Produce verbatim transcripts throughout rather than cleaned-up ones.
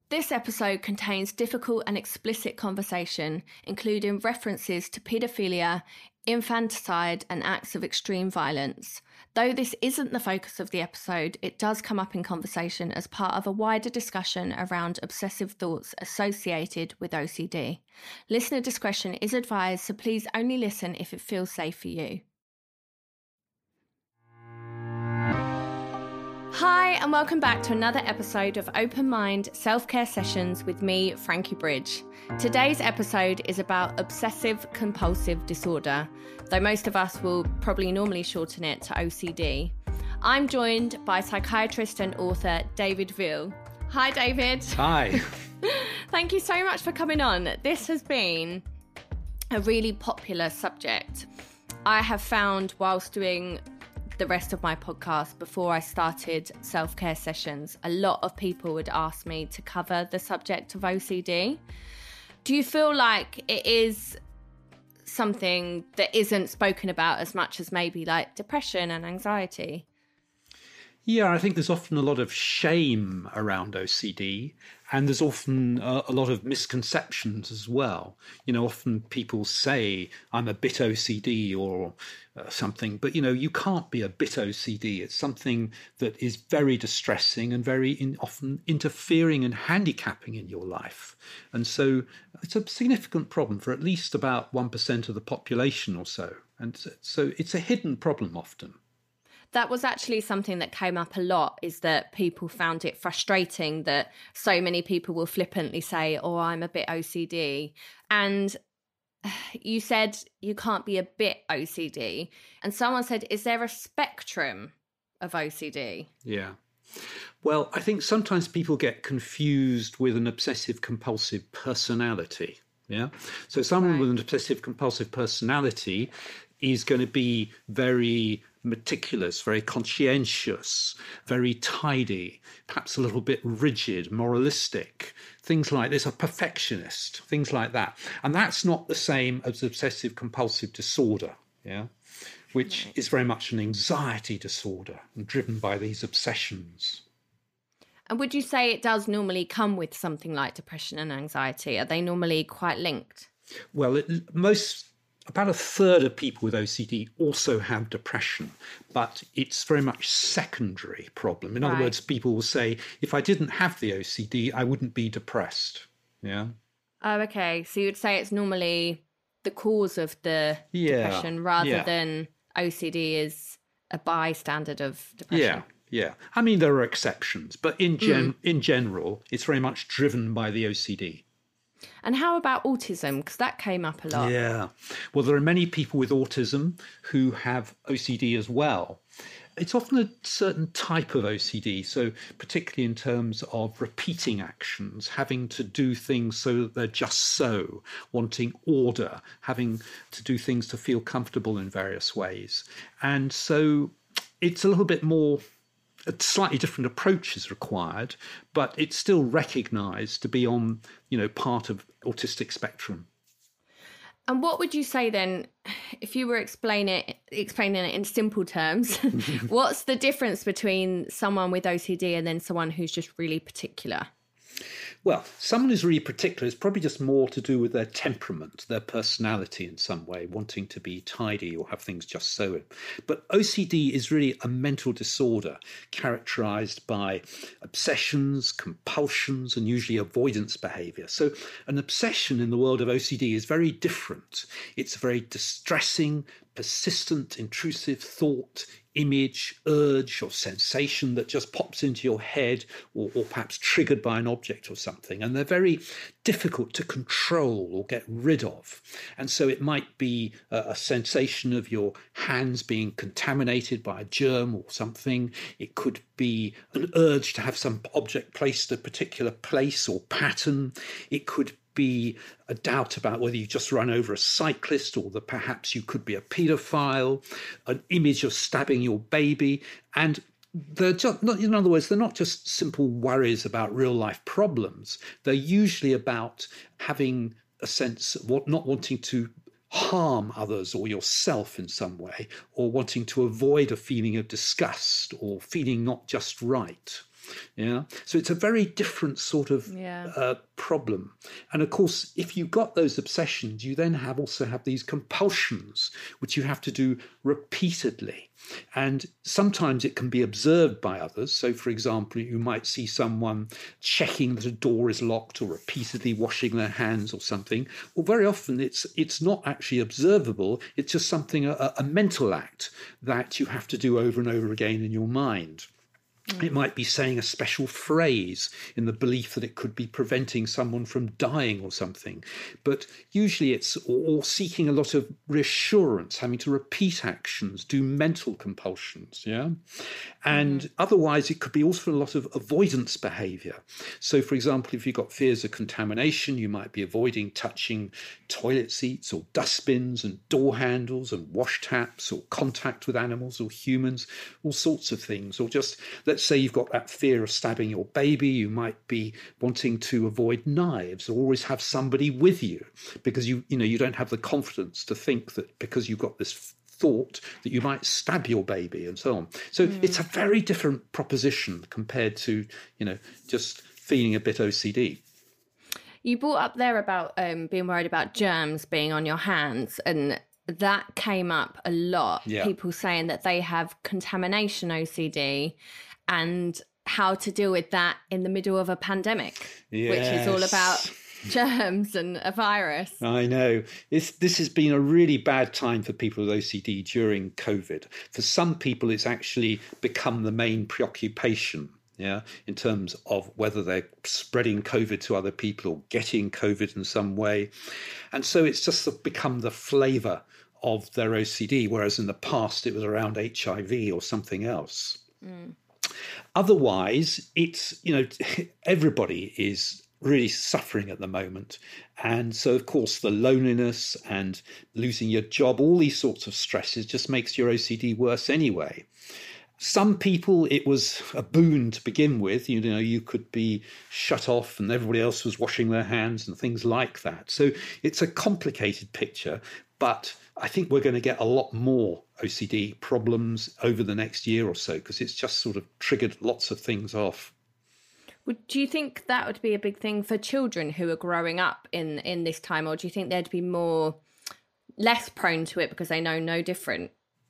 This episode contains difficult and explicit conversation, including references to paedophilia, infanticide, and acts of extreme violence. Though this isn't the focus of the episode, it does come up in conversation as part of a wider discussion around obsessive thoughts associated with O C D. Listener discretion is advised, so please only listen if it feels safe for you. Hi, and welcome back to another episode of Open Mind Self-Care Sessions with me, Frankie Bridge. Today's episode is about obsessive compulsive disorder, though most of us will probably normally shorten it to O C D. I'm joined by psychiatrist and author David Veale. Hi, David. Hi. Thank you so much for coming on. This has been a really popular subject. I have found whilst doing the rest of my podcast, before I started self-care sessions, a lot of people would ask me to cover the subject of O C D. Do you feel like it is something that isn't spoken about as much as maybe like depression and anxiety? Yeah, I think there's often a lot of shame around O C D, and there's often a, a lot of misconceptions as well. You know, often people say, I'm a bit O C D or uh, something, but, you know, you can't be a bit O C D. It's something that is very distressing and very in, often interfering and handicapping in your life. And so it's a significant problem for at least about one percent of the population or so. And so it's a hidden problem often. That was actually something that came up a lot, is that people found it frustrating that so many people will flippantly say, oh, I'm a bit O C D. And you said you can't be a bit O C D. And someone said, is there a spectrum of O C D? Yeah. Well, I think sometimes people get confused with an obsessive compulsive personality. Yeah. So someone Right. with an obsessive compulsive personality is going to be very meticulous, very conscientious, very tidy, perhaps a little bit rigid, moralistic, things like this, a perfectionist, things like that. And that's not the same as obsessive compulsive disorder, yeah, which Right. is very much an anxiety disorder and driven by these obsessions. And would you say it does normally come with something like depression and anxiety? Are they normally quite linked? Well, it, most... About a third of people with O C D also have depression, but it's very much secondary problem. In other Right. words, people will say, if I didn't have the O C D, I wouldn't be depressed. Yeah. Oh, okay. So you would say it's normally the cause of the Yeah, depression rather yeah. than O C D is a bystander of depression. Yeah. Yeah. I mean, there are exceptions, but in gen- mm. in general, it's very much driven by the O C D. And how about autism? Because that came up a lot. Yeah. Well, there are many people with autism who have O C D as well. It's often a certain type of O C D, so particularly in terms of repeating actions, having to do things so that they're just so, wanting order, having to do things to feel comfortable in various ways. And so it's a little bit more... A slightly different approach is required, but it's still recognised to be on, you know, part of autistic spectrum. And what would you say then, if you were explain it, explaining it in simple terms, what's the difference between someone with O C D and then someone who's just really particular? Well, someone who's really particular is probably just more to do with their temperament, their personality in some way, wanting to be tidy or have things just so. But O C D is really a mental disorder characterized by obsessions, compulsions, and usually avoidance behavior. So an obsession in the world of O C D is very different. It's a very distressing, persistent, intrusive thought, image, urge, or sensation that just pops into your head, or, or perhaps triggered by an object or something. And they're very difficult to control or get rid of. And so it might be a, a sensation of your hands being contaminated by a germ or something. It could be an urge to have some object placed a particular place or pattern. It could be a doubt about whether you just run over a cyclist or that perhaps you could be a paedophile, an image of stabbing your baby. And they're just not, in other words, they're not just simple worries about real life problems. They're usually about having a sense of what, not wanting to harm others or yourself in some way, or wanting to avoid a feeling of disgust or feeling not just right. Yeah. So it's a very different sort of yeah. uh, problem. And of course, if you've got those obsessions, you then have also have these compulsions, which you have to do repeatedly. And sometimes it can be observed by others. So, for example, you might see someone checking that a door is locked or repeatedly washing their hands or something. Well, very often it's it's not actually observable. It's just something, a, a mental act that you have to do over and over again in your mind. It might be saying a special phrase in the belief that it could be preventing someone from dying or something. But usually it's or seeking a lot of reassurance, having to repeat actions, do mental compulsions, yeah? And mm. otherwise it could be also a lot of avoidance behaviour. So, for example, if you've got fears of contamination, you might be avoiding touching toilet seats or dustbins and door handles and wash taps or contact with animals or humans, all sorts of things. Or just, let's say you've got that fear of stabbing your baby, you might be wanting to avoid knives or always have somebody with you because you, you know, you don't have the confidence to think that because you've got this thought that you might stab your baby and so on. So mm. it's a very different proposition compared to, you know, just feeling a bit O C D. You brought up there about um, being worried about germs being on your hands, and that came up a lot. Yeah. People saying that they have contamination O C D and how to deal with that in the middle of a pandemic, yes. which is all about germs and a virus. I know. It's, this has been a really bad time for people with O C D during COVID. For some people, it's actually become the main preoccupation, yeah, in terms of whether they're spreading COVID to other people or getting COVID in some way. And so it's just become the flavour of their O C D, whereas in the past it was around H I V or something else. Mm. Otherwise, it's, you know, everybody is really suffering at the moment. And so, of course, the loneliness and losing your job, all these sorts of stresses just makes your O C D worse anyway. Some people, it was a boon to begin with. You know, you could be shut off and everybody else was washing their hands and things like that. So it's a complicated picture, but I think we're going to get a lot more O C D problems over the next year or so because it's just sort of triggered lots of things off. Would, do you think that would be a big thing for children who are growing up in, in this time, or do you think they'd be more less prone to it because they know no different?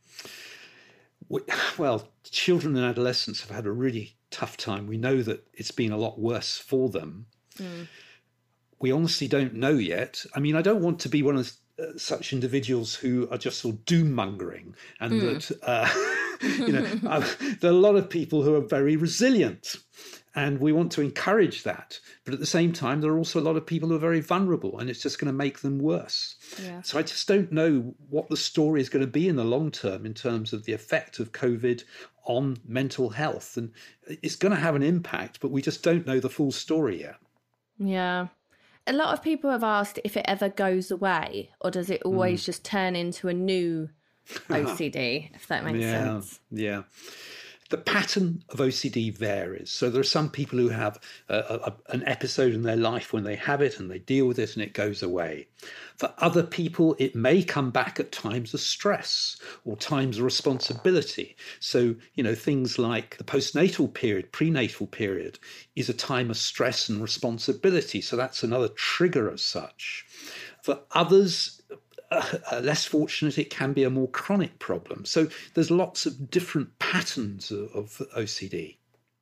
Well, children and adolescents have had a really tough time. We know that it's been a lot worse for them. Mm. We honestly don't know yet. I mean, I don't want to be one of uh, such individuals who are just sort of doom-mongering and mm. that, uh, you know, uh, there are a lot of people who are very resilient. And we want to encourage that. But at the same time, there are also a lot of people who are very vulnerable and it's just going to make them worse. Yeah. So I just don't know what the story is going to be in the long term in terms of the effect of COVID on mental health. And it's going to have an impact, but we just don't know the full story yet. Yeah. A lot of people have asked if it ever goes away or does it always mm. just turn into a new O C D, if that makes yeah. sense. Yeah. The pattern of O C D varies. So there are some people who have a, a, an episode in their life when they have it and they deal with it and it goes away. For other people, it may come back at times of stress or times of responsibility. So, you know, things like the postnatal period, prenatal period is a time of stress and responsibility. So that's another trigger as such. For others, Uh, less fortunate, it can be a more chronic problem. So there's lots of different patterns of, of O C D.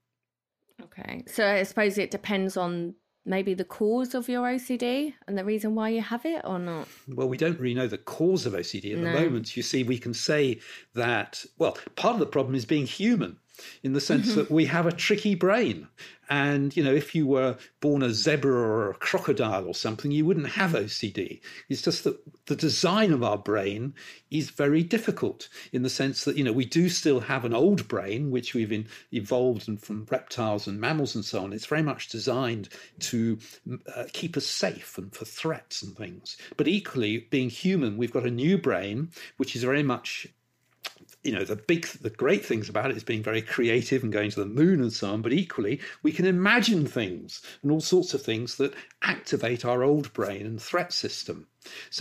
Okay. So I suppose it depends on maybe the cause of your O C D and the reason why you have it or not? Well, we don't really know the cause of O C D at no. the moment. You see, we can say that, well, part of the problem is being human in the sense mm-hmm. that we have a tricky brain. And, you know, if you were born a zebra or a crocodile or something, you wouldn't have O C D. It's just that the design of our brain is very difficult in the sense that, you know, we do still have an old brain, which we've in, evolved from reptiles and mammals and so on. It's very much designed to uh, keep us safe and for threats and things. But equally, being human, we've got a new brain, which is very much... You know, the big, the great things about it is being very creative and going to the moon and so on. But equally, we can imagine things and all sorts of things that activate our old brain and threat system. So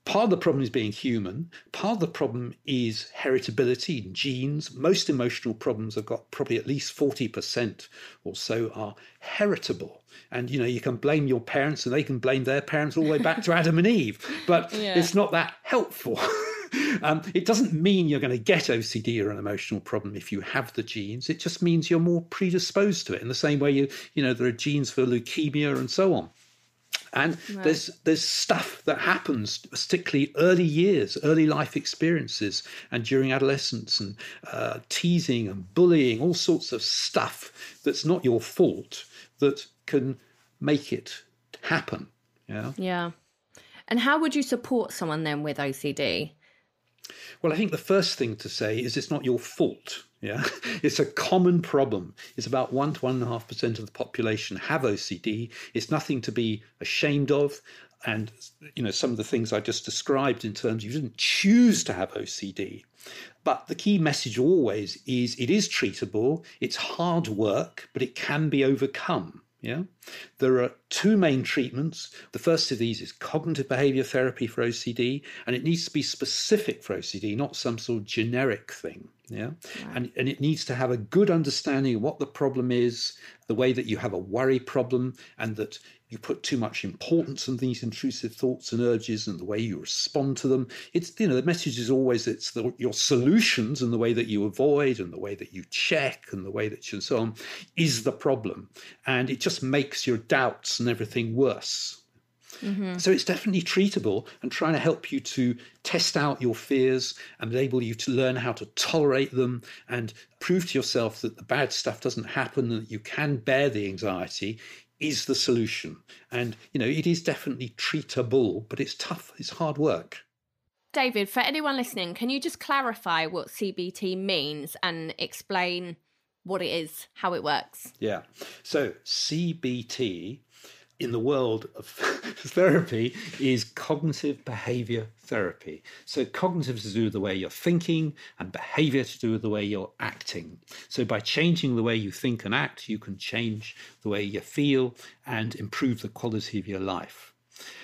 part of the problem is being human. Part of the problem is heritability, genes. Most emotional problems have got probably at least forty percent or so are heritable. And, you know, you can blame your parents and they can blame their parents all the way back to Adam and Eve. But yeah. It's not that helpful. Um, it doesn't mean you're going to get O C D or an emotional problem if you have the genes. It just means you're more predisposed to it in the same way, you you know, there are genes for leukemia and so on. And right. there's there's stuff that happens, particularly early years, early life experiences, and during adolescence, and uh, teasing and bullying, all sorts of stuff that's not your fault that can make it happen. Yeah. Yeah. And how would you support someone then with O C D? Well, I think the first thing to say is it's not your fault. Yeah, it's a common problem. It's about one to one and a half percent of the population have O C D. It's nothing to be ashamed of. And, you know, some of the things I just described in terms you didn't choose to have O C D. But the key message always is it is treatable. It's hard work, but it can be overcome. Yeah, there are two main treatments. The first of these is cognitive behavior therapy for O C D, and it needs to be specific for O C D, not some sort of generic thing. Yeah, right. and and it needs to have a good understanding of what the problem is, the way that you have a worry problem, and that you put too much importance on these intrusive thoughts and urges and the way you respond to them. It's, you know, the message is always it's the, your solutions and the way that you avoid and the way that you check and the way that you and so on is the problem. And it just makes your doubts and everything worse. Mm-hmm. So it's definitely treatable, and trying to help you to test out your fears and enable you to learn how to tolerate them and prove to yourself that the bad stuff doesn't happen and that you can bear the anxiety is the solution. And, you know, it is definitely treatable, but it's tough. It's hard work. David, for anyone listening, can you just clarify what C B T means and explain what it is, how it works? Yeah. So C B T in the world of therapy is cognitive behavior therapy. So cognitive is to do with the way you're thinking, and behavior to do with the way you're acting. So by changing the way you think and act, you can change the way you feel and improve the quality of your life.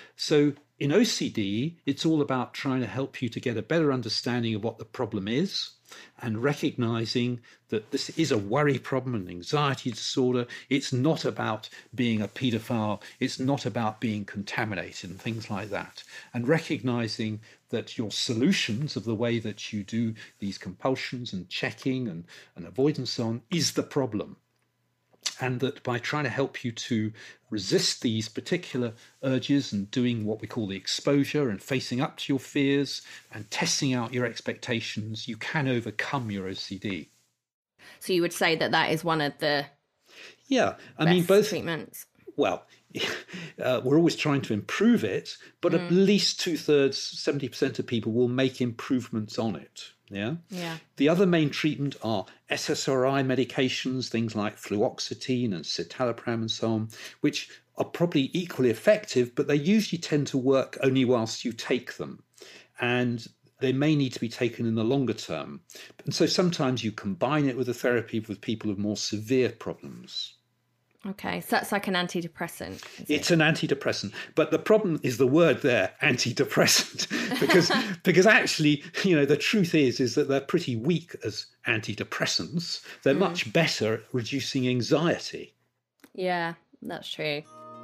So in O C D, it's all about trying to help you to get a better understanding of what the problem is, and recognizing that this is a worry problem, an anxiety disorder. It's not about being a paedophile. It's not about being contaminated and things like that. And recognizing that your solutions of the way that you do these compulsions and checking and, and avoidance on is the problem. And that by trying to help you to resist these particular urges and doing what we call the exposure and facing up to your fears and testing out your expectations, you can overcome your O C D. So you would say that that is one of the yeah, I best mean both treatments. Well, uh, we're always trying to improve it, but mm. at least two thirds, seventy percent of people will make improvements on it. Yeah. Yeah. The other main treatment are S S R I medications, things like fluoxetine and citalopram and so on, which are probably equally effective, but they usually tend to work only whilst you take them. And they may need to be taken in the longer term. And so sometimes you combine it with a therapy with people with more severe problems. Okay, so that's like an antidepressant. It's it? an antidepressant, but the problem is the word there, antidepressant, because because actually, you know, the truth is is that they're pretty weak as antidepressants. They're mm. much better at reducing anxiety. Yeah, that's true.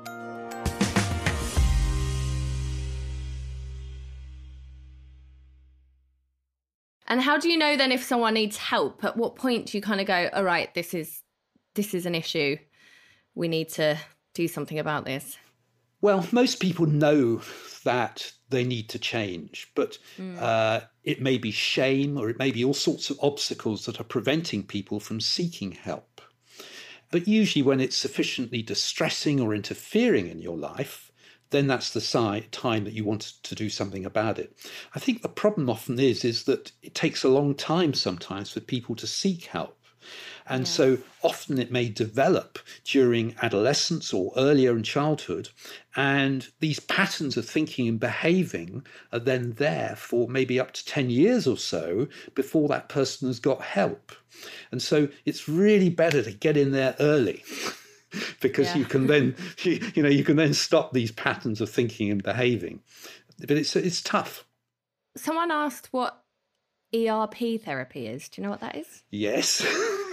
And how do you know then if someone needs help? At what point do you kind of go, all right, this is this is an issue. We need to do something about this? Well, most people know that they need to change, but mm. uh, it may be shame or it may be all sorts of obstacles that are preventing people from seeking help. But usually when it's sufficiently distressing or interfering in your life, then that's the si- time that you want to do something about it. I think the problem often is, is that it takes a long time sometimes for people to seek help. And yeah. so often it may develop during adolescence or earlier in childhood. And these patterns of thinking and behaving are then there for maybe up to ten years or so before that person has got help. And so it's really better to get in there early because yeah. you can then, you, you know, you can then stop these patterns of thinking and behaving. but it's it's tough. Someone asked what E R P therapy is. Do you know what that is? Yes.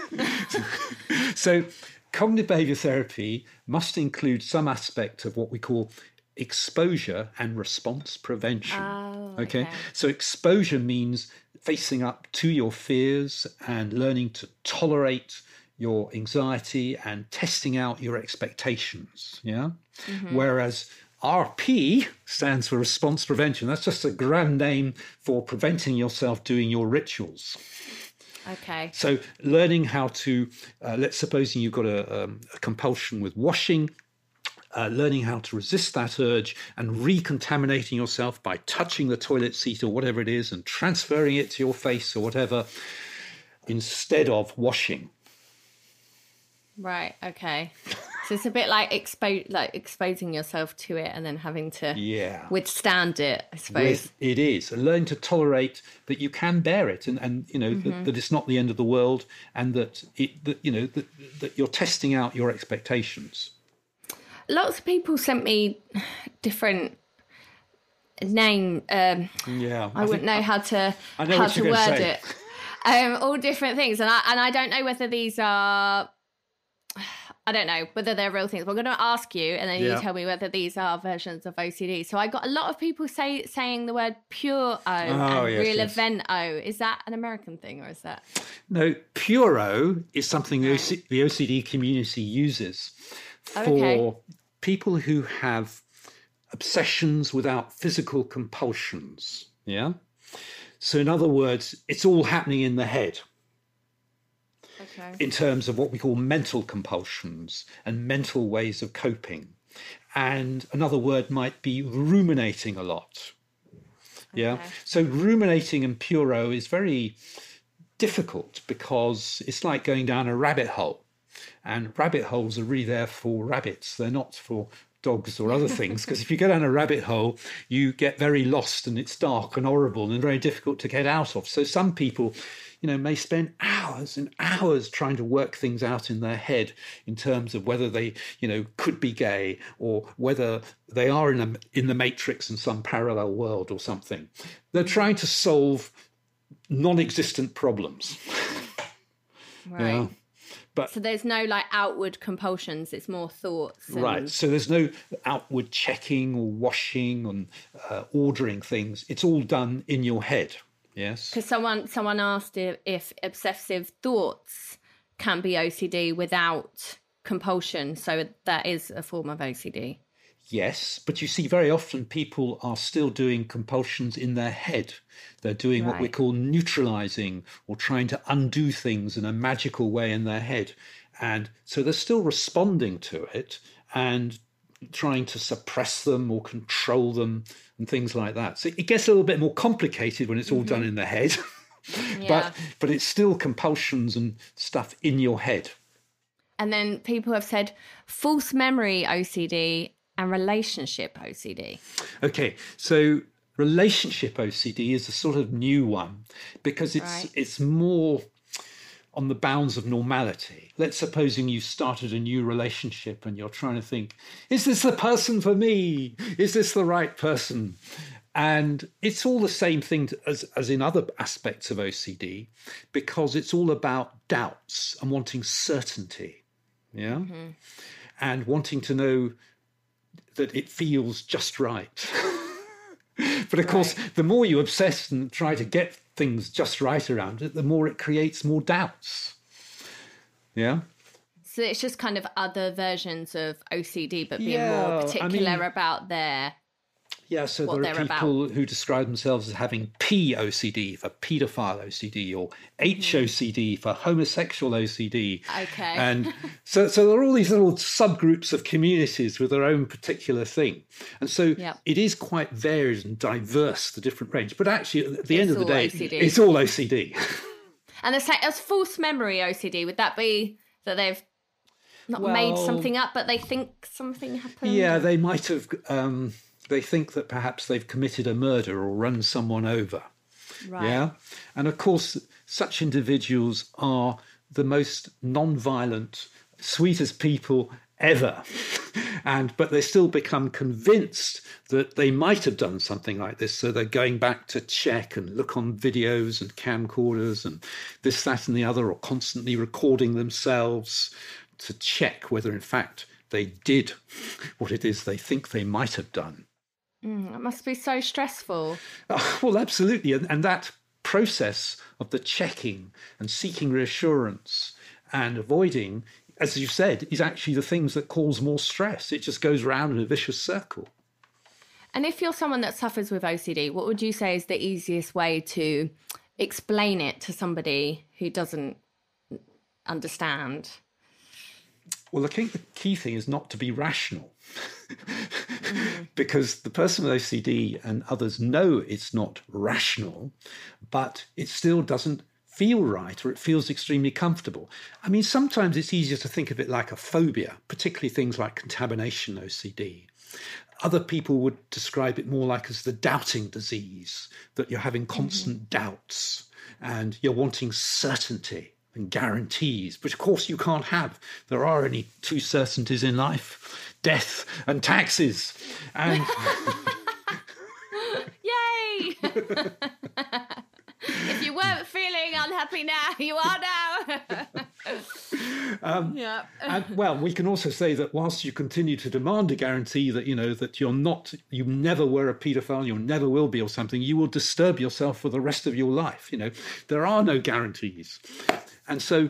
So cognitive behavior therapy must include some aspect of what we call exposure and response prevention. Oh, okay. okay. So exposure means facing up to your fears and learning to tolerate your anxiety and testing out your expectations. Yeah. Mm-hmm. Whereas R P stands for response prevention. That's just a grand name for preventing yourself doing your rituals. Okay. So learning how to, uh, let's supposing you've got a, um, a compulsion with washing, uh, learning how to resist that urge and recontaminating yourself by touching the toilet seat or whatever it is and transferring it to your face or whatever instead of washing. Right. Okay. So it's a bit like expo- like exposing yourself to it and then having to yeah. withstand it, I suppose. With, it is. And learn to tolerate that you can bear it and, and you know, mm-hmm. that, that it's not the end of the world and that, it, that you know, that, that you're testing out your expectations. Lots of people sent me different name. Um, yeah. I, I wouldn't know how to, I know how what to you're word say. it. Um, all different things. And I, and I don't know whether these are... I don't know whether they're real things. But I'm going to ask you, and then yeah. you tell me whether these are versions of O C D. So I got a lot of people say saying the word pure O oh, and yes, real yes. event O. Is that an American thing, or is that? No, pure O is something the, O C, the O C D community uses for okay. people who have obsessions without physical compulsions. Yeah. So in other words, it's all happening in the head. Okay. In terms of what we call mental compulsions and mental ways of coping. And another word might be ruminating a lot. Yeah. Okay. So ruminating and puro is very difficult because it's like going down a rabbit hole. And rabbit holes are really there for rabbits. They're not for dogs or other things, because if you go down a rabbit hole, you get very lost and it's dark and horrible and very difficult to get out of. So some people, you know, may spend hours and hours trying to work things out in their head in terms of whether they, you know, could be gay or whether they are in a, in the matrix in some parallel world or something. They're trying to solve non-existent problems. Right. Yeah. But, so there's no like outward compulsions, it's more thoughts. And... Right. So there's no outward checking or washing and uh, ordering things. It's all done in your head. Yes. Because someone someone asked if, if obsessive thoughts can be O C D without compulsion. So that is a form of O C D. Yes, but you see very often people are still doing compulsions in their head. They're doing right. what we call neutralizing or trying to undo things in a magical way in their head. And so they're still responding to it and trying to suppress them or control them and things like that. So it gets a little bit more complicated when it's all mm-hmm. done in the head. yeah. but but it's still compulsions and stuff in your head. And then people have said false memory O C D and relationship O C D. Okay, so relationship O C D is a sort of new one because it's right. it's more on the bounds of normality. Let's supposing you started a new relationship and you're trying to think, is this the person for me? Is this the right person? And it's all the same thing to, as, as in other aspects of O C D because it's all about doubts and wanting certainty, yeah? Mm-hmm. And wanting to know that it feels just right. But of right. course, the more you obsess and try to get things just right around it, the more it creates more doubts. Yeah? So it's just kind of other versions of O C D, but being yeah, more particular I mean, about their... Yeah, so there are people about. who describe themselves as having P O C D for paedophile O C D or H O C D for homosexual O C D. Okay. And so, so there are all these little subgroups of communities with their own particular thing. And so yep. it is quite varied and diverse, the different range. But actually, at the it's end of the day, O C D. It's all O C D. And the same as false memory O C D, would that be that they've not well, made something up, but they think something happened? Yeah, they might have... Um, they think that perhaps they've committed a murder or run someone over. Right. Yeah. And of course, such individuals are the most non-violent, sweetest people ever. And but they still become convinced that they might have done something like this. So they're going back to check and look on videos and camcorders and this, that, and the other, or constantly recording themselves to check whether, in fact, they did what it is they think they might have done. Mm, it must be so stressful. Oh, well, absolutely. And, and that process of the checking and seeking reassurance and avoiding, as you said, is actually the things that cause more stress. It just goes round in a vicious circle. And if you're someone that suffers with O C D, what would you say is the easiest way to explain it to somebody who doesn't understand? Well, I think the key thing is not to be rational. mm. Because the person with O C D and others know it's not rational, but it still doesn't feel right, or it feels extremely comfortable. I mean, sometimes it's easier to think of it like a phobia, particularly things like contamination O C D. Other people would describe it more like as the doubting disease, that you're having constant mm-hmm. doubts and you're wanting certainty and guarantees, but of course you can't have. There are only two certainties in life: death and taxes. And yay! If you weren't feeling unhappy now, you are now. um, yeah. And, well, we can also say that whilst you continue to demand a guarantee that, you know, that you're not, you never were a paedophile, you never will be or something, you will disturb yourself for the rest of your life. You know, there are no guarantees. And so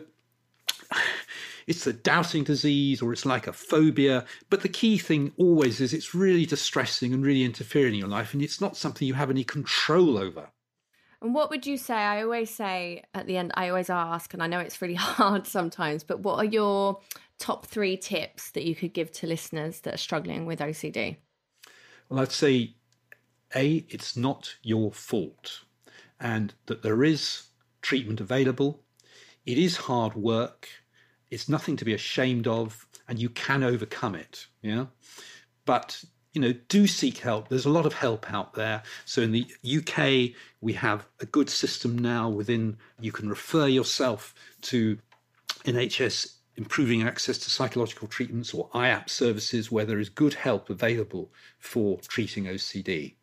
it's a doubting disease, or it's like a phobia. But the key thing always is it's really distressing and really interfering in your life, and it's not something you have any control over. And what would you say? I always say at the end, I always ask, and I know it's really hard sometimes, but what are your top three tips that you could give to listeners that are struggling with O C D? Well, I'd say, A, it's not your fault, and that there is treatment available. It is hard work. It's nothing to be ashamed of, and you can overcome it. Yeah, but you know, do seek help. There's a lot of help out there. So in the U K, we have a good system now within, you can refer yourself to N H S improving access to psychological treatments, or I A P services, where there is good help available for treating O C D.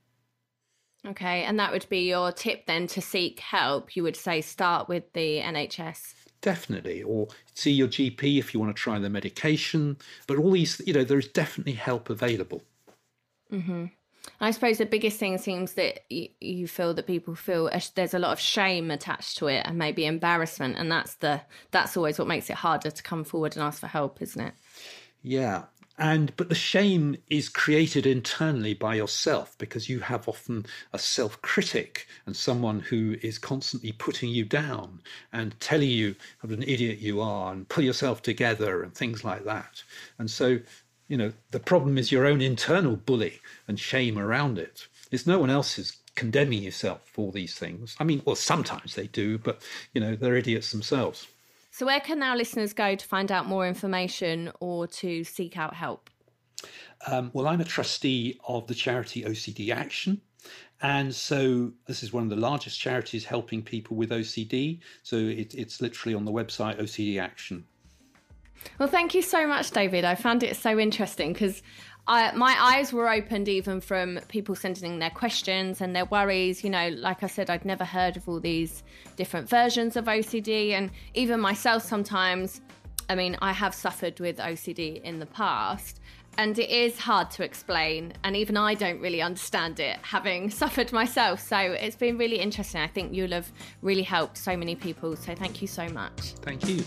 Okay, and that would be your tip then, to seek help. You would say start with the N H S. Definitely, or see your G P if you want to try the medication. But all these, you know, there is definitely help available. Mm-hmm. I suppose the biggest thing seems that you, you feel that people feel there's a lot of shame attached to it, and maybe embarrassment, and that's the that's always what makes it harder to come forward and ask for help, isn't it? Yeah, and but the shame is created internally by yourself, because you have often a self-critic and someone who is constantly putting you down and telling you what an idiot you are and pull yourself together and things like that. And so, you know, the problem is your own internal bully and shame around it. It's no one else is condemning yourself for these things. I mean, well, sometimes they do, but, you know, they're idiots themselves. So where can our listeners go to find out more information or to seek out help? Um, well, I'm a trustee of the charity O C D Action. And so this is one of the largest charities helping people with O C D. So it, it's literally on the website O C D Action. Well, thank you so much, David. I found it so interesting because I, my eyes were opened even from people sending in their questions and their worries. You know, like I said, I'd never heard of all these different versions of O C D. And even myself sometimes, I mean, I have suffered with O C D in the past, and it is hard to explain. And even I don't really understand it, having suffered myself. So it's been really interesting. I think you'll have really helped so many people. So thank you so much. Thank you.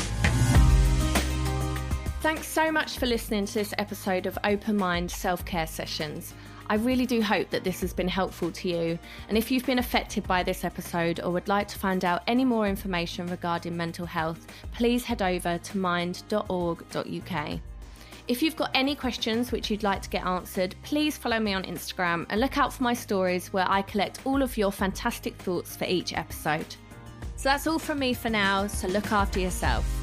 Thanks so much for listening to this episode of Open Mind Self-Care Sessions. I really do hope that this has been helpful to you. And if you've been affected by this episode or would like to find out any more information regarding mental health, please head over to mind dot org dot U K. If you've got any questions which you'd like to get answered, please follow me on Instagram and look out for my stories where I collect all of your fantastic thoughts for each episode. So that's all from me for now, so look after yourself.